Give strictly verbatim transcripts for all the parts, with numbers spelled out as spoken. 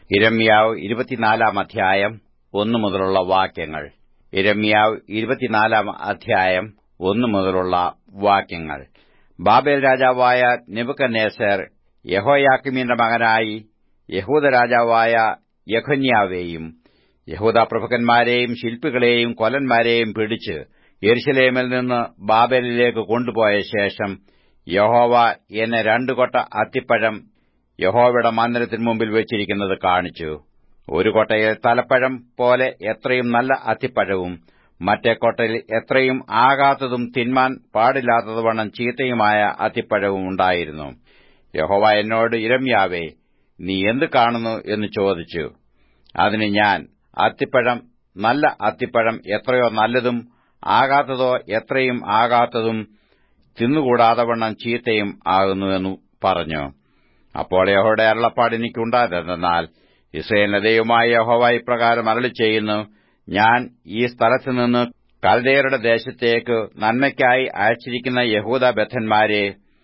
യിരെമ്യാവ് ഇരുപത്തിനാലാം അധ്യായം ഒന്നു മുതലുള്ള വാക്യങ്ങൾ. യിരെമ്യാവ് ഇരുപത്തിനാലാം അധ്യായം ഒന്നു മുതലുള്ള വാക്യങ്ങൾ. ബാബേൽ രാജാവായ നെബൂഖദ്നേസർ യെഹോയാക്കീമിന്റെ മകനായി യഹൂദ രാജാവായ യെഖൊന്യാവെയും യഹൂദാ പ്രഭുക്കന്മാരെയും ശില്പികളെയും കൊല്ലന്മാരെയും പിടിച്ച് യെരൂശലേമിൽ നിന്ന് ബാബേലിലേക്ക് കൊണ്ടുപോയ ശേഷം യഹോവ എന്നെ രണ്ടു കൊട്ട അത്തിപ്പഴം യഹോവയുടെ മന്ദിരത്തിന് മുമ്പിൽ വെച്ചിരിക്കുന്നത് കാണിച്ചു. ഒരു കൊട്ടയിൽ തലപ്പഴം പോലെ എത്രയും നല്ല അത്തിപ്പഴവും മറ്റേ കൊട്ടയിൽ എത്രയും ആകാത്തതും തിന്മാൻ പാടില്ലാത്തതുവണ്ണം ചീത്തയുമായ അത്തിപ്പഴവും ഉണ്ടായിരുന്നു. യഹോവ എന്നോട്, യിരെമ്യാവേ, നീ എന്ത് കാണുന്നു എന്ന് ചോദിച്ചു. അതിന് ഞാൻ, അത്തിപ്പഴം, നല്ല അത്തിപ്പഴം എത്രയോ നല്ലതും ആകാത്തതോ എത്രയും ആകാത്തതും തിന്നുകൂടാതവണ്ണം ചീത്തയും ആകുന്നു എന്നു പറഞ്ഞു. അപ്പോൾ യഹോവയുടെ അരുളപ്പാട് എനിക്കുണ്ടായതെന്നാൽ, യിസ്രായേലിന്റെ ദൈവമായ യഹോവ ഇപ്രകാരം അരുളിച്ചെയ്യുന്നു, ഞാൻ ഈ സ്ഥലത്തുനിന്ന് കൽദയരുടെ ദേശത്തേക്ക് നന്മയ്ക്കായി അയച്ചിരിക്കുന്ന യഹൂദാബദ്ധന്മാരെ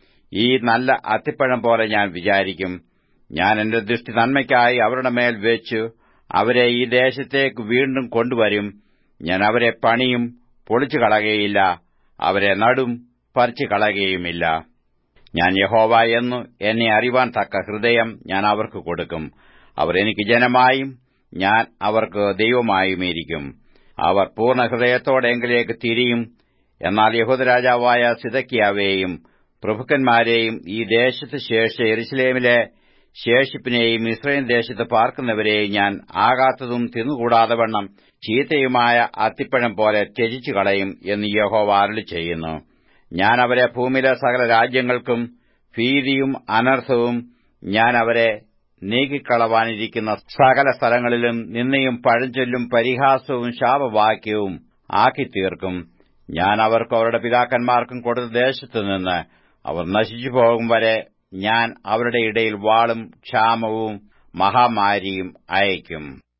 ഈ നല്ല അത്തിപ്പഴം പോലെ ഞാൻ വിചാരിക്കും. ഞാൻ എന്റെ ദൃഷ്ടി നന്മയ്ക്കായി അവരുടെ മേൽ വെച്ചു അവരെ ഈ ദേശത്തേക്ക് വീണ്ടും കൊണ്ടുവരും. ഞാൻ അവരെ പണിയും, പൊളിച്ചു കളകയില്ല, അവരെ നടും, പറിച്ചു കളകയുമില്ല. ഞാൻ യഹോവ എന്നു എന്നെ അറിവാൻ തക്ക ഹൃദയം ഞാൻ അവർക്ക് കൊടുക്കും. അവർ എനിക്ക് ജനമായും ഞാൻ അവർക്ക് ദൈവമായുമിരിക്കും. അവർ പൂർണ്ണ ഹൃദയത്തോടെ എങ്കിലേക്ക് തിരിയും. എന്നാൽ യഹൂദരാജാവായ സിദെക്കീയാവെയും പ്രഭുക്കന്മാരെയും ഈ ദേശത്ത് ശേഷിച്ച യെരൂശലേമിലെ ശേഷിപ്പിനെയും യിസ്രായേൽ ദേശത്ത് പാർക്കുന്നവരെയും ഞാൻ ആകാത്തതും തിന്നുകൂടാതവണ്ണം ചീത്തയുമായ അത്തിപ്പഴം പോലെ ത്യജിച്ചു കളയും എന്ന് യഹോവ അരുളിച്ചെയ്യുന്നു. ഞാൻ അവരെ ഭൂമിയിലെ സകല രാജ്യങ്ങൾക്കും ഭീതിയും അനർത്ഥവും ഞാൻ അവരെ നീക്കിക്കളവാനിരിക്കുന്ന സകല സ്ഥലങ്ങളിലും നിന്ദയും പഴഞ്ചൊല്ലും പരിഹാസവും ശാപവാക്യവും ആക്കിത്തീർക്കും. ഞാൻ അവർക്കും അവരുടെ പിതാക്കന്മാർക്കും കൊടുത്ത ദേശത്തുനിന്ന് അവർ നശിച്ചു പോകും വരെ ഞാൻ അവരുടെ ഇടയിൽ വാളും ക്ഷാമവും മഹാമാരിയും അയയ്ക്കും.